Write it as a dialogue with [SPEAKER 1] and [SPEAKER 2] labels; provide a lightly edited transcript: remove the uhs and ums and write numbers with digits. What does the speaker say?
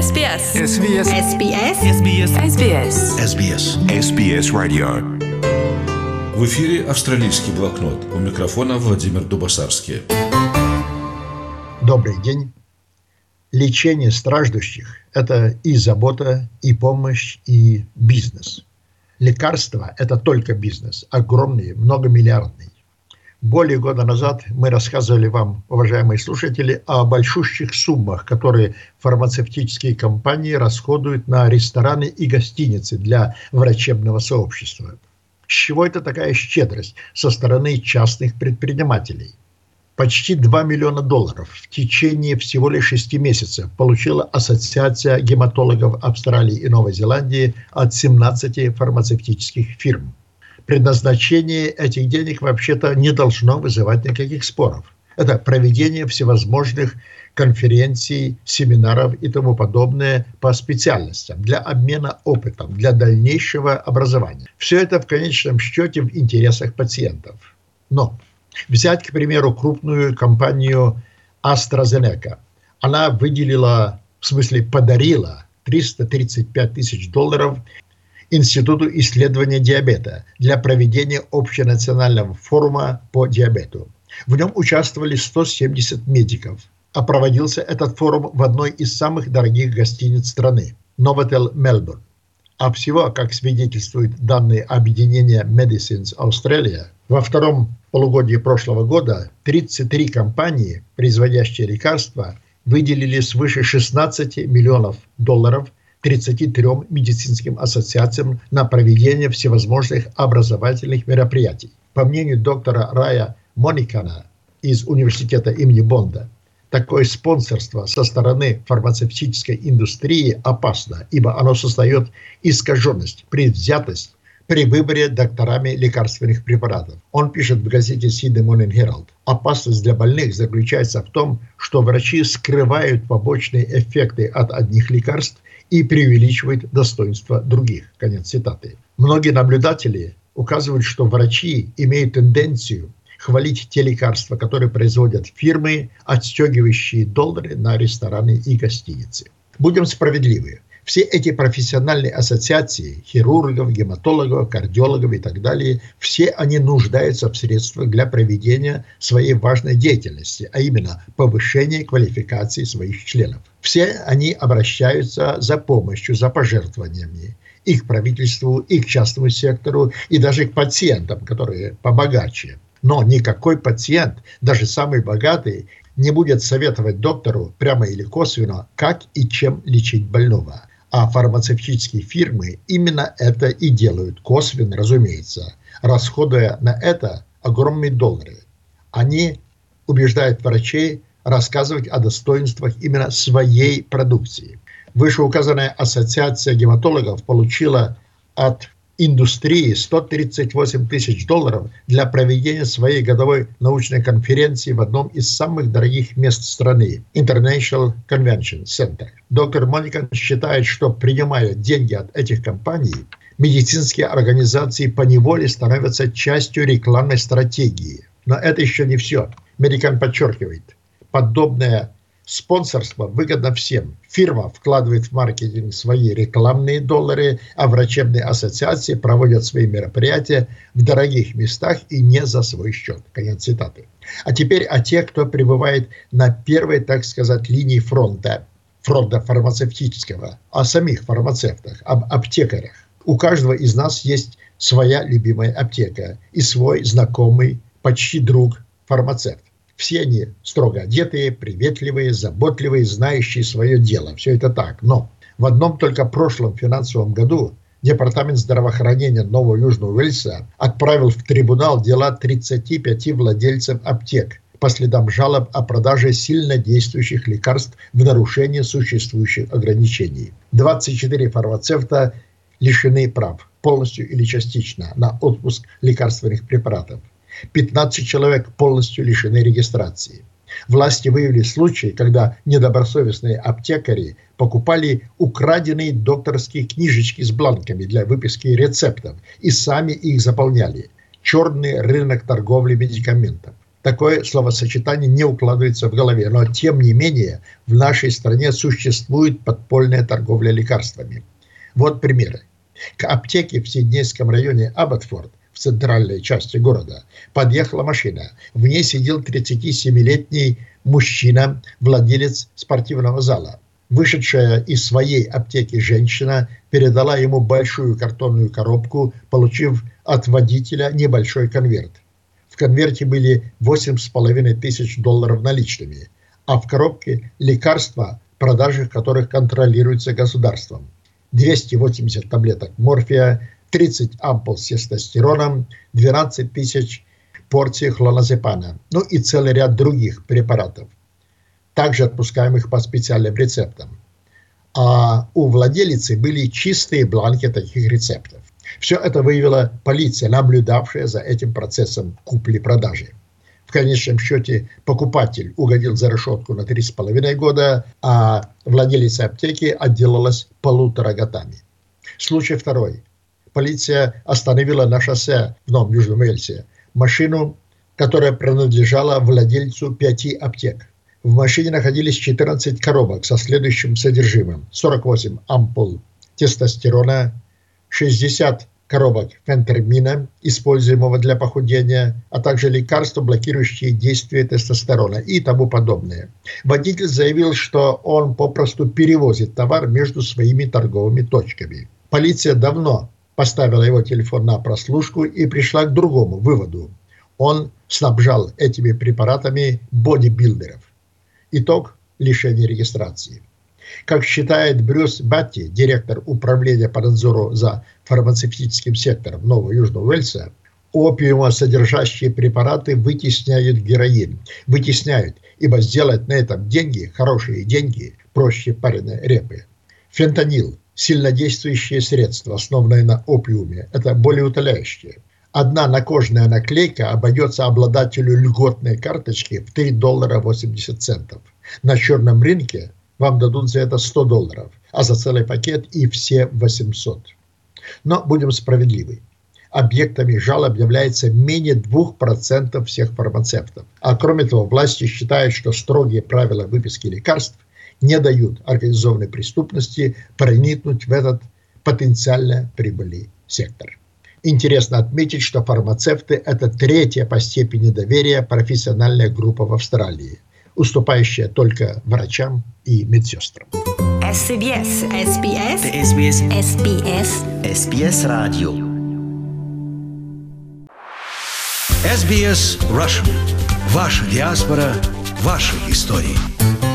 [SPEAKER 1] SBS.
[SPEAKER 2] SBS.
[SPEAKER 1] SBS.
[SPEAKER 3] SBS.
[SPEAKER 1] SBS.
[SPEAKER 2] SBS.
[SPEAKER 4] SBS Radio.
[SPEAKER 5] В эфире «Австралийский блокнот». У микрофона Владимир Дубасарский.
[SPEAKER 6] Добрый день. Лечение страждущих – это и забота, и помощь, и бизнес. Лекарства – это только бизнес, огромный, многомиллиардный. Более года назад мы рассказывали вам, уважаемые слушатели, о большущих суммах, которые фармацевтические компании расходуют на рестораны и гостиницы для врачебного сообщества. С чего это такая щедрость со стороны частных предпринимателей? Почти $2 миллиона в течение всего лишь 6 месяцев получила Ассоциация гематологов Австралии и Новой Зеландии от 17 фармацевтических фирм. Предназначение этих денег вообще-то не должно вызывать никаких споров. Это проведение всевозможных конференций, семинаров и тому подобное по специальностям, для обмена опытом, для дальнейшего образования. Все это в конечном счете в интересах пациентов. Но взять, к примеру, крупную компанию AstraZeneca. Она подарила $335 тысяч Институту исследования диабета для проведения общенационального форума по диабету. В нем участвовали 170 медиков, а проводился этот форум в одной из самых дорогих гостиниц страны – Novotel Melbourne. А всего, как свидетельствуют данные объединения Medicines Australia, во втором полугодии прошлого года 33 компании, производящие лекарства, выделили свыше $16 миллионов 33 медицинским ассоциациям на проведение всевозможных образовательных мероприятий. По мнению доктора Рая Моникана из университета имени Бонда, такое спонсорство со стороны фармацевтической индустрии опасно, ибо оно создает искаженность, предвзятость при выборе докторами лекарственных препаратов. Он пишет в газете Sydney Morning Herald: опасность для больных заключается в том, что врачи скрывают побочные эффекты от одних лекарств и преувеличивают достоинства других. Конец цитаты. Многие наблюдатели указывают, что врачи имеют тенденцию хвалить те лекарства, которые производят фирмы, отстегивающие доллары на рестораны и гостиницы. Будем справедливы. Все эти профессиональные ассоциации хирургов, гематологов, кардиологов и так далее, все они нуждаются в средствах для проведения своей важной деятельности, а именно повышения квалификации своих членов. Все они обращаются за помощью, за пожертвованиями и к правительству, и к частному сектору, и даже к пациентам, которые побогаче. Но никакой пациент, даже самый богатый, не будет советовать доктору прямо или косвенно, как и чем лечить больного. А фармацевтические фирмы именно это и делают, косвенно, разумеется, расходуя на это огромные доллары. Они убеждают врачей рассказывать о достоинствах именно своей продукции. Вышеуказанная ассоциация гематологов получила от индустрии $138 тысяч для проведения своей годовой научной конференции в одном из самых дорогих мест страны – International Convention Center. Доктор Моникан считает, что, принимая деньги от этих компаний, медицинские организации поневоле становятся частью рекламной стратегии. Но это еще не все. Моникан подчеркивает, подобное спонсорство выгодно всем. Фирма вкладывает в маркетинг свои рекламные доллары, а врачебные ассоциации проводят свои мероприятия в дорогих местах и не за свой счет. Конец цитаты. А теперь о тех, кто пребывает на первой, так сказать, линии фронта фармацевтического, о самих фармацевтах, об аптекарях. У каждого из нас есть своя любимая аптека и свой знакомый, почти друг фармацевт. Все они строго одетые, приветливые, заботливые, знающие свое дело. Все это так. Но в одном только прошлом финансовом году Департамент здравоохранения Нового Южного Уэльса отправил в трибунал дела 35 владельцев аптек по следам жалоб о продаже сильнодействующих лекарств в нарушении существующих ограничений. 24 фармацевта лишены прав, полностью или частично, на отпуск лекарственных препаратов. 15 человек полностью лишены регистрации. Власти выявили случаи, когда недобросовестные аптекари покупали украденные докторские книжечки с бланками для выписки рецептов и сами их заполняли. Черный рынок торговли медикаментов. Такое словосочетание не укладывается в голове, но тем не менее в нашей стране существует подпольная торговля лекарствами. Вот примеры. К аптеке в Сиднейском районе Абботфорд, в центральной части города, подъехала машина. В ней сидел 37-летний мужчина, владелец спортивного зала. Вышедшая из своей аптеки женщина передала ему большую картонную коробку, получив от водителя небольшой конверт. В конверте были $8,5 тысяч наличными, а в коробке лекарства, продажи которых контролируются государством. 280 таблеток морфия, 30 ампул с тестостероном, 12 тысяч порций хлоназепана, ну и целый ряд других препаратов, также отпускаемых по специальным рецептам. А у владелицы были чистые бланки таких рецептов. Все это выявила полиция, наблюдавшая за этим процессом купли-продажи. В конечном счете покупатель угодил за решетку на 3,5 года, а владелица аптеки отделалась 1,5 годами. Случай второй. Полиция остановила на шоссе в Новом Южном Уэльсе машину, которая принадлежала владельцу 5 аптек. В машине находились 14 коробок со следующим содержимым: 48 ампул тестостерона, 60 коробок фентермина, используемого для похудения, а также лекарства, блокирующие действие тестостерона и тому подобное. Водитель заявил, что он попросту перевозит товар между своими торговыми точками. Полиция давно поставила его телефон на прослушку и пришла к другому выводу. Он снабжал этими препаратами бодибилдеров. Итог – лишение регистрации. Как считает Брюс Батти, директор управления по надзору за фармацевтическим сектором Нового Южного Уэльса, опиумосодержащие препараты вытесняют героин. Вытесняют, ибо сделать на этом деньги, хорошие деньги, проще пареной репы. Фентанил – сильнодействующее средство, основанное на опиуме. Это болеутоляющее. Одна накожная наклейка обойдется обладателю льготной карточки в $3.80. На черном рынке вам дадут за это $100, а за целый пакет и все 800. Но будем справедливы. Объектами жалоб является менее 2% всех фармацевтов. А кроме того, власти считают, что строгие правила выписки лекарств не дают организованной преступности проникнуть в этот потенциально прибыльный сектор. Интересно отметить, что фармацевты – это 3-я по степени доверия профессиональная группа в Австралии, уступающая только врачам и медсестрам.
[SPEAKER 1] SBS
[SPEAKER 2] Radio. SBS Russian. Ваша диаспора, ваши истории.